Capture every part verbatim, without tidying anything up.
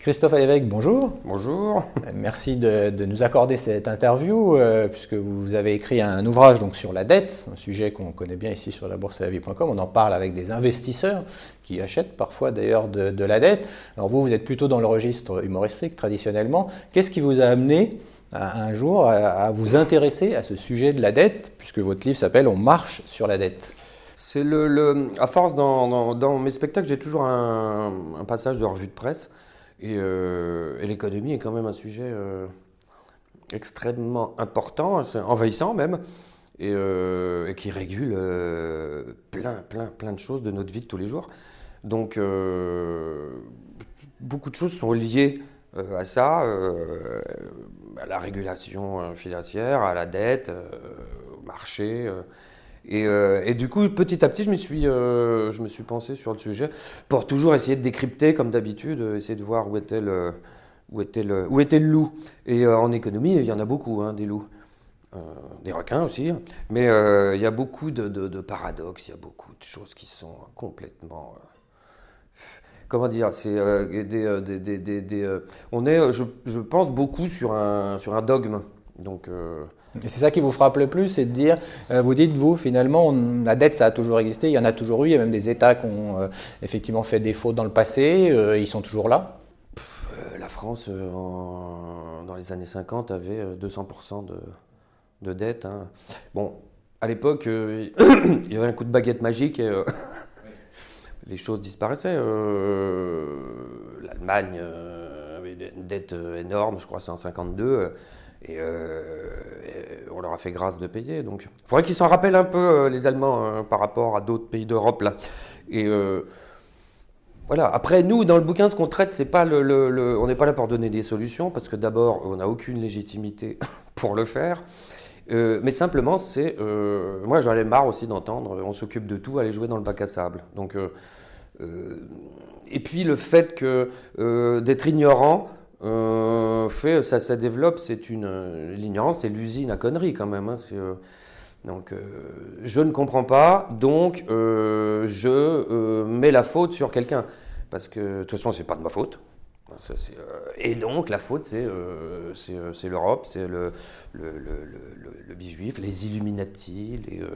Christophe Ayevêque, bonjour. Bonjour. Merci de, de nous accorder cette interview, euh, puisque vous avez écrit un ouvrage donc, sur la dette, un sujet qu'on connaît bien ici sur la bourse à la vie point com. On en parle avec des investisseurs qui achètent parfois d'ailleurs de, de la dette. Alors vous, vous êtes plutôt dans le registre humoristique traditionnellement. Qu'est-ce qui vous a amené à, un jour à, à vous intéresser à ce sujet de la dette, puisque votre livre s'appelle « On marche sur la dette ». C'est le, le, à force, dans, dans, dans mes spectacles, j'ai toujours un, un passage de revue de presse. Et, euh, et l'économie est quand même un sujet euh, extrêmement important, envahissant même, et, euh, et qui régule euh, plein, plein, plein de choses de notre vie de tous les jours. Donc, euh, beaucoup de choses sont liées euh, à ça, euh, à la régulation financière, à la dette, euh, au marché. Euh, Et, euh, et du coup, petit à petit, je me suis, euh, je me suis pensé sur le sujet pour toujours essayer de décrypter, comme d'habitude, euh, essayer de voir où était le, où était le, où était le loup. Et euh, en économie, il y en a beaucoup, hein, des loups. Euh, des requins aussi. Mais euh, il y a beaucoup de, de, de paradoxes, il y a beaucoup de choses qui sont complètement... Euh, comment dire, c'est euh, des, des, des, des, des euh, on est, je, je pense, beaucoup sur un, sur un dogme. Donc... Euh, Et c'est ça qui vous frappe le plus, c'est de dire, euh, vous dites, vous, finalement, on, la dette, ça a toujours existé, il y en a toujours eu, il y a même des États qui ont euh, effectivement fait des fautes dans le passé, euh, ils sont toujours là. Pff, euh, la France, euh, en, dans les années cinquante, avait deux cents pour cent de, de dette. Hein. Bon, à l'époque, euh, il y avait un coup de baguette magique et euh, les choses disparaissaient. Euh, L'Allemagne euh, avait une dette énorme, je crois c'est en cinquante-deux. Euh, Et, euh, et on leur a fait grâce de payer. Donc, il faudrait qu'ils s'en rappellent un peu, euh, les Allemands, hein, par rapport à d'autres pays d'Europe. Là. Et euh, voilà. Après, nous, dans le bouquin, ce qu'on traite, c'est pas le, le, le, on n'est pas là pour donner des solutions, parce que d'abord, on n'a aucune légitimité pour le faire. Euh, mais simplement, c'est... Euh, moi, j'en ai marre aussi d'entendre « on s'occupe de tout, aller jouer dans le bac à sable ». Donc, euh, euh, et puis, le fait que euh, d'être ignorant... Euh, fait, ça, ça développe, c'est une euh, l'ignorance, c'est l'usine à conneries quand même. Hein, c'est, euh, donc, euh, je ne comprends pas, donc euh, je euh, mets la faute sur quelqu'un, parce que de toute façon, c'est pas de ma faute. Ça, c'est, euh, et donc, la faute, c'est, euh, c'est, euh, c'est l'Europe, c'est le, le, le, le, le bijuif, les Illuminati, les, euh,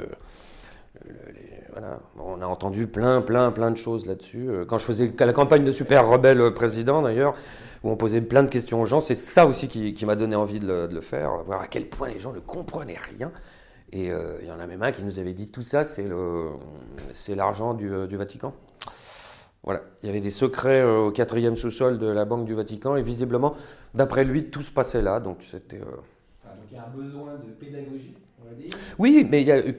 les, voilà. Bon, on a entendu plein, plein, plein de choses là-dessus. Quand je faisais la campagne de Super Rebelle Président, d'ailleurs, où on posait plein de questions aux gens, c'est ça aussi qui, qui m'a donné envie de le, de le faire, voir à quel point les gens ne comprenaient rien. Et euh, il y en a même un qui nous avait dit tout ça, c'est, le, c'est l'argent du, du Vatican. Voilà, il y avait des secrets au quatrième sous-sol de la Banque du Vatican, et visiblement, d'après lui, tout se passait là. Donc c'était. Euh... Ah, donc il y a un besoin de pédagogie, on va dire. Oui, mais il y a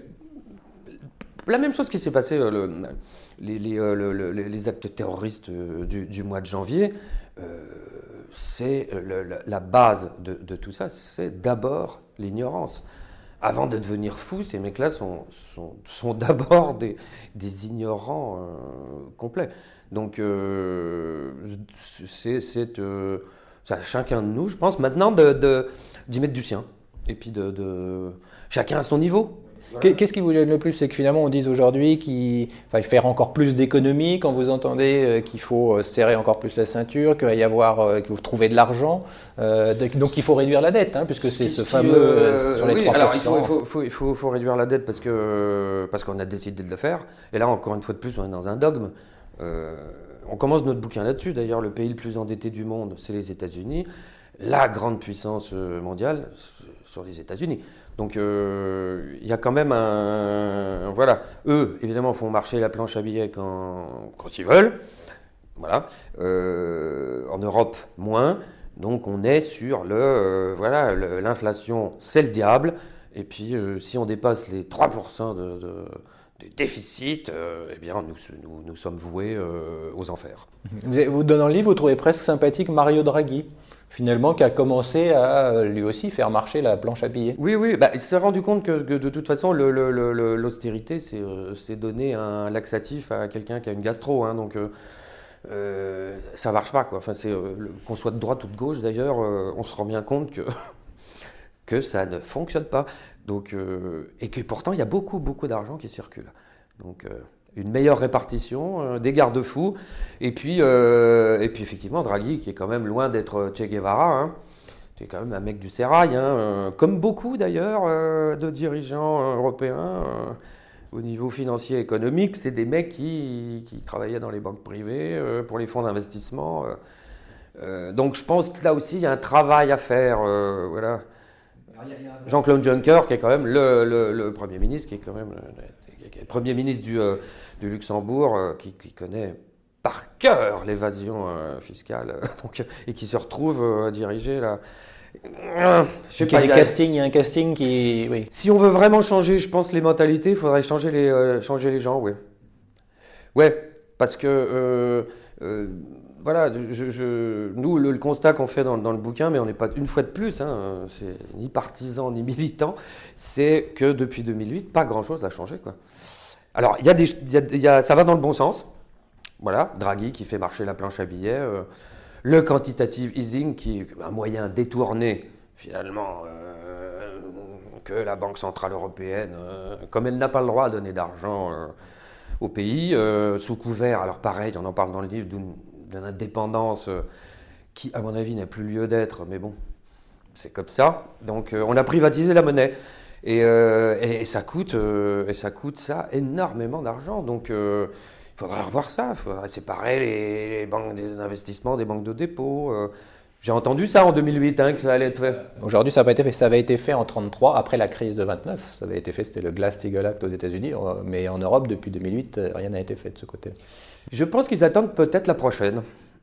la même chose qui s'est passé, euh, le, les, les, euh, le, le, les actes terroristes euh, du, du mois de janvier. Euh, c'est le, le, la base de, de tout ça, c'est d'abord l'ignorance. Avant de devenir fous, ces mecs-là sont, sont, sont d'abord des, des ignorants euh, complets. Donc, euh, c'est, c'est, euh, c'est à chacun de nous, je pense, maintenant de, de, d'y mettre du sien. Et puis, de, de, chacun à son niveau. Voilà. Qu'est-ce qui vous gêne le plus? C'est que finalement on dise aujourd'hui qu'il faut faire encore plus d'économies quand vous entendez qu'il faut serrer encore plus la ceinture, qu'il va y avoir, qu'il faut trouver de l'argent, euh, donc il faut réduire la dette, hein, puisque c'est ce fameux euh, sur les oui, trois pour cent. Alors il faut, il faut, faut, il faut, faut réduire la dette parce, que, parce qu'on a décidé de le faire. Et là encore une fois de plus, on est dans un dogme. Euh, on commence notre bouquin là-dessus. D'ailleurs, le pays le plus endetté du monde, c'est les États-Unis. La grande puissance mondiale sur les États-Unis. Donc il euh, y a quand même un... Voilà, eux, évidemment, font marcher la planche à billets quand, quand ils veulent. Voilà. Euh, en Europe, moins. Donc on est sur le... Euh, voilà, le, l'inflation, c'est le diable. Et puis, euh, si on dépasse les trois pour cent de... de des déficits, euh, eh bien, nous, nous, nous sommes voués euh, aux enfers. Vous, dans le livre, vous trouvez presque sympathique Mario Draghi, finalement, qui a commencé à lui aussi faire marcher la planche à billets. Oui, oui, bah, il s'est rendu compte que, que de toute façon, le, le, le, l'austérité, c'est, euh, c'est donner un laxatif à quelqu'un qui a une gastro. Hein, donc, euh, euh, ça ne marche pas, quoi. Enfin, c'est, euh, le, qu'on soit de droite ou de gauche, d'ailleurs, euh, on se rend bien compte que, que ça ne fonctionne pas. Donc, euh, et que pourtant, il y a beaucoup, beaucoup d'argent qui circule. Donc, euh, une meilleure répartition, euh, des garde-fous, et puis, euh, et puis effectivement Draghi qui est quand même loin d'être Che Guevara, hein, qui est quand même un mec du sérail, hein, euh, comme beaucoup d'ailleurs euh, de dirigeants européens euh, au niveau financier et économique, c'est des mecs qui, qui travaillaient dans les banques privées, euh, pour les fonds d'investissement. Euh, euh, donc je pense que là aussi il y a un travail à faire, euh, voilà. Jean-Claude Juncker, qui est quand même le, le, le Premier ministre, qui est quand même le, qui est le Premier ministre du, euh, du Luxembourg, euh, qui, qui connaît par cœur l'évasion euh, fiscale, euh, donc, et qui se retrouve euh, à diriger la... Euh, je sais il y a pas, des il y a... castings, il y a un casting qui... Oui. Si on veut vraiment changer, je pense, les mentalités, il faudrait changer les, euh, changer les gens, oui. Ouais, parce que... Euh, euh, Voilà, je, je, nous, le, le constat qu'on fait dans, dans le bouquin, mais on n'est pas une fois de plus, hein, c'est ni partisan ni militant, c'est que depuis deux mille huit, pas grand-chose n'a changé, quoi. Alors, il y a des, il y a, il y a, ça va dans le bon sens. Voilà, Draghi qui fait marcher la planche à billets, euh, le quantitative easing qui est un moyen détourné, finalement, euh, que la Banque Centrale Européenne, euh, comme elle n'a pas le droit à donner d'argent euh, au pays, euh, sous couvert, alors pareil, on en parle dans le livre, d'une d'une indépendance qui, à mon avis, n'a plus lieu d'être, mais bon, c'est comme ça. Donc, euh, on a privatisé la monnaie, et, euh, et, et ça coûte, euh, et ça coûte ça énormément d'argent. Donc, euh, il faudrait revoir ça. Il faudrait séparer les, les banques des investissements des banques de dépôt. Euh, J'ai entendu ça en deux mille huit, hein, que ça allait être fait. Aujourd'hui, ça n'a pas été fait. Ça avait été fait en trente-trois, après la crise de vingt-neuf. Ça avait été fait, c'était le Glass-Steagall Act aux États-Unis. Mais en Europe, depuis deux mille huit, rien n'a été fait de ce côté. Je pense qu'ils attendent peut-être la prochaine.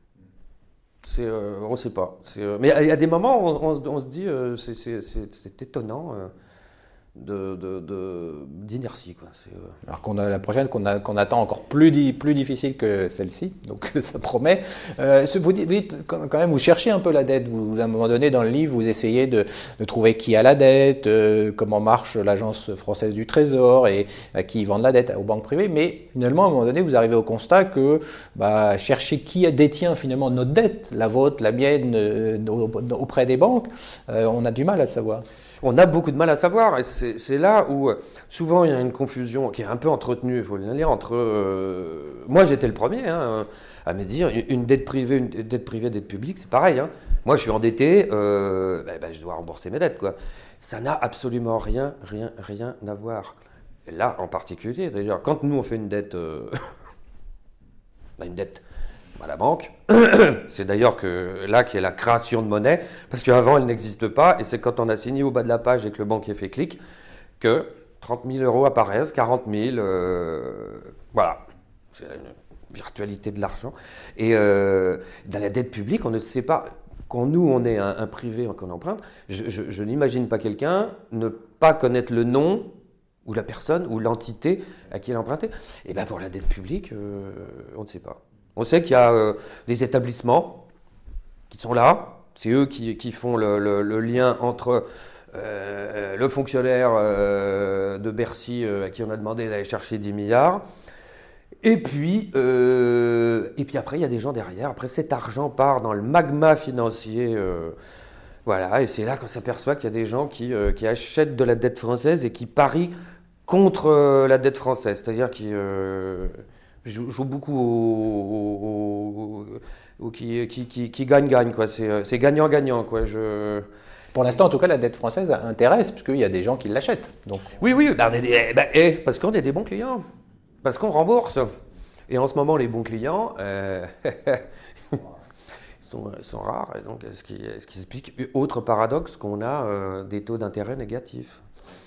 C'est, euh, on ne sait pas. Euh, mais il y a des moments où on, on, on se dit euh, c'est, c'est, c'est, c'est étonnant euh, de, de, de, d'inertie, quoi. C'est, euh... Alors qu'on a la prochaine qu'on, a, qu'on attend encore plus, di, plus difficile que celle-ci, donc ça promet. Euh, vous dites quand même, vous cherchez un peu la dette. Vous, à un moment donné dans le livre, vous essayez de, de trouver qui a la dette, euh, comment marche l'agence française du Trésor et à qui ils vendent la dette, aux banques privées. Mais finalement, à un moment donné, vous arrivez au constat que bah, chercher qui détient finalement notre dette, la vôtre, la mienne, euh, auprès des banques, euh, on a du mal à le savoir. On a beaucoup de mal à savoir, et c'est, c'est là où souvent il y a une confusion qui est un peu entretenue, il faut le dire, entre... Euh, moi j'étais le premier hein, à me dire, une dette privée, une dette privée, dette publique, c'est pareil. Hein. Moi je suis endetté, euh, ben, ben, je dois rembourser mes dettes, quoi. Ça n'a absolument rien, rien, rien à voir. Et là en particulier, d'ailleurs, quand nous on fait une dette... Euh, on a une dette... à la banque. C'est d'ailleurs que là qu'il y a la création de monnaie, parce qu'avant elle n'existe pas, et c'est quand on a signé au bas de la page et que le banquier fait clic, que trente mille euros apparaissent, quarante mille, euh, voilà, c'est une virtualité de l'argent. Et euh, dans la dette publique, on ne sait pas, quand nous on est un, un privé, qu'on emprunte, je, je, je n'imagine pas quelqu'un ne pas connaître le nom ou la personne ou l'entité à qui elle a emprunté. Et bien pour la dette publique, euh, on ne sait pas. On sait qu'il y a euh, les établissements qui sont là, c'est eux qui, qui font le, le, le lien entre euh, le fonctionnaire euh, de Bercy euh, à qui on a demandé d'aller chercher dix milliards, et puis, euh, et puis après il y a des gens derrière, après cet argent part dans le magma financier, euh, voilà, et c'est là qu'on s'aperçoit qu'il y a des gens qui, euh, qui achètent de la dette française et qui parient contre euh, la dette française, c'est-à-dire qui... Euh, joue, joue beaucoup au, au, au, au qui, qui, qui, qui gagne gagne quoi. C'est, c'est gagnant gagnant quoi. Je... Pour l'instant, en tout cas, la dette française intéresse puisqu'il y a des gens qui l'achètent. Donc... Oui, oui, bah on est des, bah, eh, parce qu'on est des bons clients, parce qu'on rembourse. Et en ce moment, les bons clients, euh, ils, sont, ils sont rares. Et donc, ce qui, ce qui explique, autre paradoxe, qu'on a euh, des taux d'intérêt négatifs.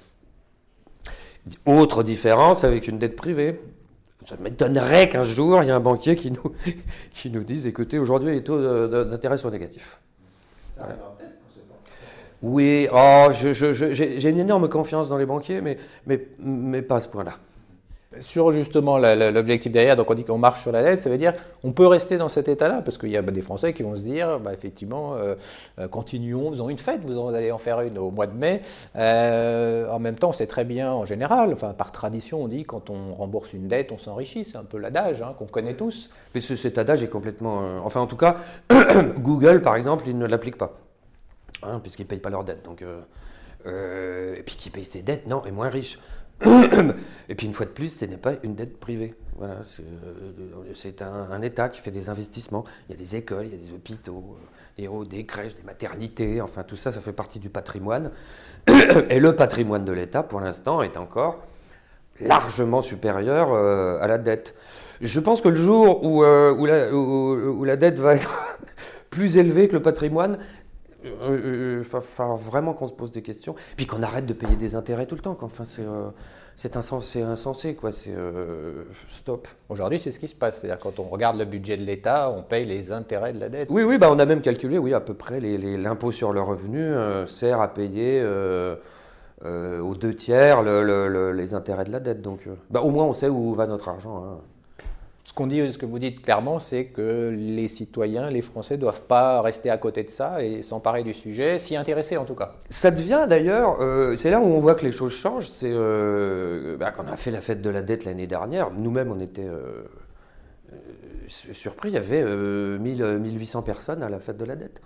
Autre différence avec une dette privée. Ça m'étonnerait qu'un jour, il y ait un banquier qui nous, qui nous dise, écoutez, aujourd'hui, les taux de, de, d'intérêt sont négatifs. Ça voilà. Arrivera peut-être, on sait pas. Oui, oh, je, je, je, j'ai, j'ai une énorme confiance dans les banquiers, mais, mais, mais pas à ce point-là. Sur justement la, la, l'objectif derrière, donc on dit qu'on marche sur la dette, ça veut dire qu'on peut rester dans cet état-là, parce qu'il y a bah, des Français qui vont se dire, bah, effectivement, euh, continuons, faisons une fête, vous allez en faire une au mois de mai. Euh, en même temps, on sait très bien, en général, enfin par tradition, on dit quand on rembourse une dette, on s'enrichit, c'est un peu l'adage hein, qu'on connaît tous. Mais ce, cet adage est complètement... Euh, enfin, en tout cas, Google, par exemple, il ne l'applique pas, hein, puisqu'ils ne payent pas leurs dettes. Donc, euh, euh, et puis qui paye ses dettes, non, est moins riche. Et puis une fois de plus, ce n'est pas une dette privée. Voilà, c'est, euh, c'est un, un État qui fait des investissements. Il y a des écoles, il y a des hôpitaux, des, des crèches, des maternités, enfin tout ça, ça fait partie du patrimoine. Et le patrimoine de l'État, pour l'instant, est encore largement supérieur euh, à la dette. Je pense que le jour où, euh, où, la, où, où la dette va être plus élevée que le patrimoine, il euh, va falloir vraiment qu'on se pose des questions. Puis qu'on arrête de payer des intérêts tout le temps. Quoi. Enfin, c'est, euh, c'est, insensé, c'est insensé, quoi. C'est euh, stop. Aujourd'hui, c'est ce qui se passe. C'est-à-dire quand on regarde le budget de l'État, on paye les intérêts de la dette. Oui, oui, bah, on a même calculé, oui, à peu près, les, les, l'impôt sur le revenu euh, sert à payer euh, euh, aux deux tiers le, le, le, les intérêts de la dette. Donc, euh, bah, au moins, on sait où va notre argent. Hein. Ce qu'on dit, ce que vous dites clairement, c'est que les citoyens, les Français, ne doivent pas rester à côté de ça et s'emparer du sujet, s'y intéresser en tout cas. Ça devient d'ailleurs, euh, c'est là où on voit que les choses changent. C'est euh, bah, quand on a fait la fête de la dette l'année dernière, nous-mêmes on était euh, euh, surpris. Il y avait euh, mille, mille huit cents personnes à la fête de la dette.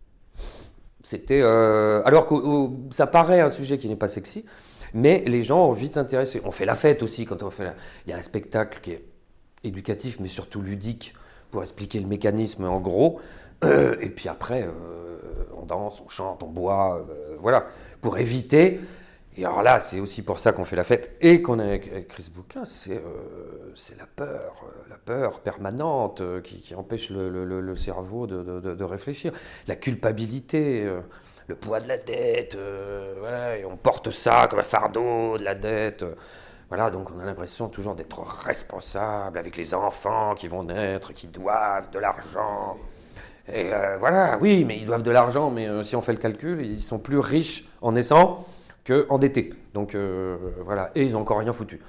C'était euh, alors que ça paraît un sujet qui n'est pas sexy, mais les gens ont vite intéressé. On fait la fête aussi quand on fait. La... Il y a un spectacle qui est éducatif, mais surtout ludique, pour expliquer le mécanisme en gros. Euh, et puis après, euh, on danse, on chante, on boit, euh, voilà, pour éviter. Et alors là, c'est aussi pour ça qu'on fait la fête et qu'on a écrit ce bouquin, c'est, euh, c'est la peur, la peur permanente euh, qui, qui empêche le, le, le cerveau de, de, de réfléchir. La culpabilité, euh, le poids de la dette, euh, voilà, et on porte ça comme un fardeau de la dette. Euh, Voilà, donc on a l'impression toujours d'être responsable avec les enfants qui vont naître, qui doivent de l'argent. Et euh, voilà, oui, mais ils doivent de l'argent, mais euh, si on fait le calcul, ils sont plus riches en naissant qu'endettés. Donc euh, voilà, et ils n'ont encore rien foutu.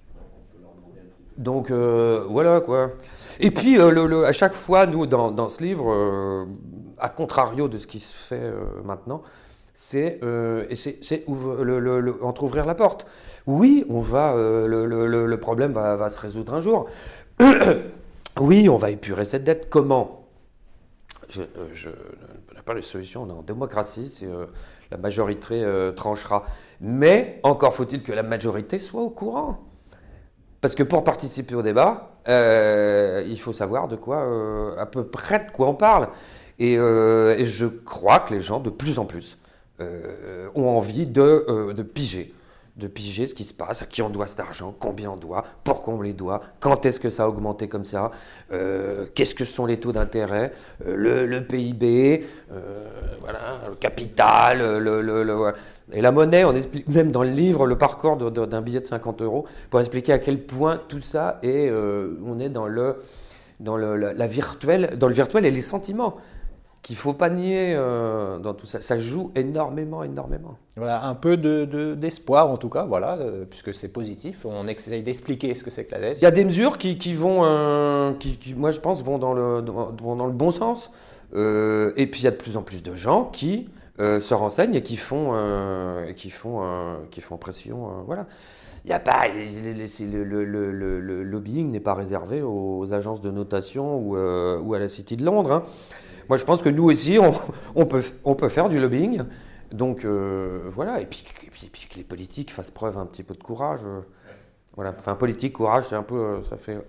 Donc euh, voilà quoi. Et puis euh, le, le, à chaque fois, nous, dans, dans ce livre, euh, à contrario de ce qui se fait euh, maintenant, c'est, euh, et c'est, c'est ouvre, le, le, le, entrouvrir la porte. Oui, on va, euh, le, le, le problème va, va se résoudre un jour. Oui, on va épurer cette dette. Comment ? Je, je n'ai pas les solutions, on est en démocratie, c'est, euh, la majorité euh, tranchera. Mais encore faut-il que la majorité soit au courant. Parce que pour participer au débat, euh, il faut savoir de quoi, euh, à peu près de quoi on parle. Et, euh, et je crois que les gens, de plus en plus, euh, ont envie de, euh, de piger. de piger ce qui se passe, à qui on doit cet argent, combien on doit, pourquoi on les doit, quand est-ce que ça a augmenté comme ça, euh, qu'est-ce que sont les taux d'intérêt, euh, le, le P I B, euh, voilà, le capital, le, le, le, et la monnaie. On explique même dans le livre le parcours de, de, d'un billet de cinquante euros pour expliquer à quel point tout ça est, euh, on est dans le, dans le, la, la virtuelle, dans le virtuel et les sentiments. Qu'il ne faut pas nier euh, dans tout ça. Ça joue énormément, énormément. Voilà, un peu de, de, d'espoir en tout cas, voilà, euh, puisque c'est positif. On essaye d'expliquer ce que c'est que la dette. Il y a des mesures qui, qui vont, euh, qui, qui, moi je pense, vont dans le, dans, vont dans le bon sens. Euh, et puis il y a de plus en plus de gens qui euh, se renseignent et qui font, euh, et qui font, euh, qui font pression. Euh, voilà. Il y a pas, le, le, le, le, le lobbying n'est pas réservé aux agences de notation ou, euh, ou à la City de Londres. Hein. Moi, je pense que nous aussi, on, on, peut, on peut faire du lobbying. Donc, euh, voilà. Et puis, et, puis, et puis que les politiques fassent preuve un petit peu de courage. Euh, voilà. Enfin, politique, courage, c'est un peu... Euh, ça fait...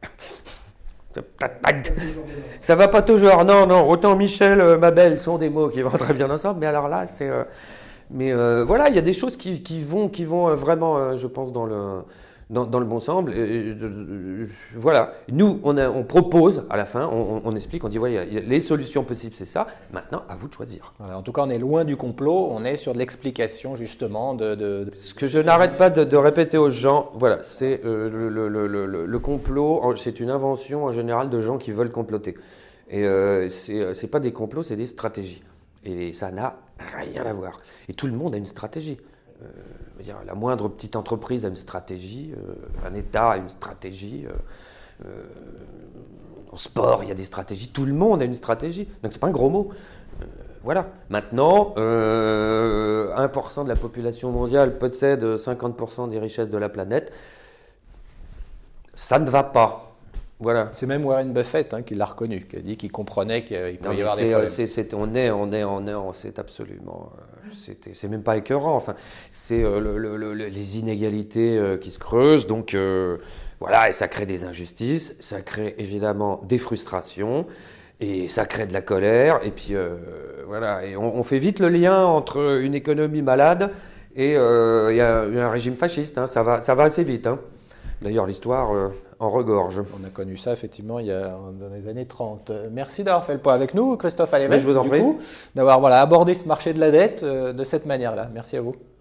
ça va pas toujours. Non, non. Autant Michel, euh, ma belle, sont des mots qui vont très bien ensemble. Mais alors là, c'est... Euh, mais euh, voilà, il y a des choses qui, qui vont, qui vont vraiment, euh, je pense, dans le... Dans, dans le bon sens, et, et, et, voilà. Nous, on, a, on propose à la fin, on, on explique, on dit voilà, les solutions possibles, c'est ça. Maintenant, à vous de choisir. Voilà, en tout cas, on est loin du complot. On est sur de l'explication justement de. de, de... Ce que je n'arrête pas de, de répéter aux gens, voilà, c'est euh, le, le, le, le, le complot. C'est une invention en général de gens qui veulent comploter. Et euh, c'est, c'est pas des complots, c'est des stratégies. Et ça n'a rien à voir. Et tout le monde a une stratégie. Euh, dire, la moindre petite entreprise a une stratégie, euh, un État a une stratégie, euh, euh, en sport il y a des stratégies, tout le monde a une stratégie, donc c'est pas un gros mot. Euh, voilà. Maintenant, euh, un pour cent de la population mondiale possède cinquante pour cent des richesses de la planète, ça ne va pas. Voilà. C'est même Warren Buffett hein, qui l'a reconnu, qui a dit qu'il comprenait qu'il pouvait y avoir des c'est, problèmes. c'est, c'est, on est, on est, on est, on- c'est absolument, euh, c'était- c'est même pas écœurant. Enfin, c'est euh, le- le- le- les inégalités euh, qui se creusent. Donc euh, voilà, et ça crée des injustices, ça crée évidemment des frustrations. Et ça crée de la colère, et puis euh, voilà, et on, on fait vite le lien entre une économie malade et, euh, et un, et un régime fasciste, hein. Ça va, ça va assez vite, hein. D'ailleurs, l'histoire euh, en regorge. On a connu ça effectivement il y a, dans les années trente. Euh, Merci d'avoir fait le point avec nous, Christophe Allévèque, Mais je vous en du prie. coup, d'avoir voilà, abordé ce marché de la dette euh, de cette manière-là. Merci à vous.